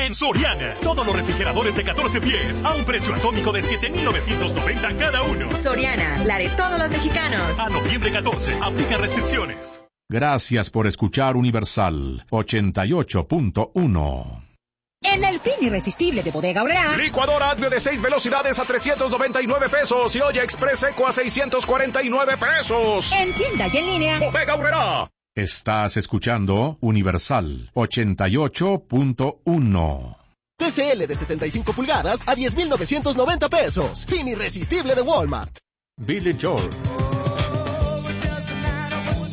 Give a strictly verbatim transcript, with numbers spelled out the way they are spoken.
en Soriana. Todos los refrigeradores de catorce pies a un precio atómico de siete mil novecientos noventa cada uno. Soriana, la de todos los mexicanos. A noviembre catorce, aplica restricciones. Gracias por escuchar Universal ochenta y ocho punto uno. En el fin irresistible de Bodega Aurrerá. Licuadora Advio de seis velocidades a trescientos noventa y nueve pesos y olla Express Eco a seiscientos cuarenta y nueve pesos. En tienda y en línea. Bodega Aurrerá. Estás escuchando Universal ochenta y ocho punto uno. T C L de setenta y cinco pulgadas a diez mil novecientos noventa pesos. Fin irresistible de Walmart. Billy Joel.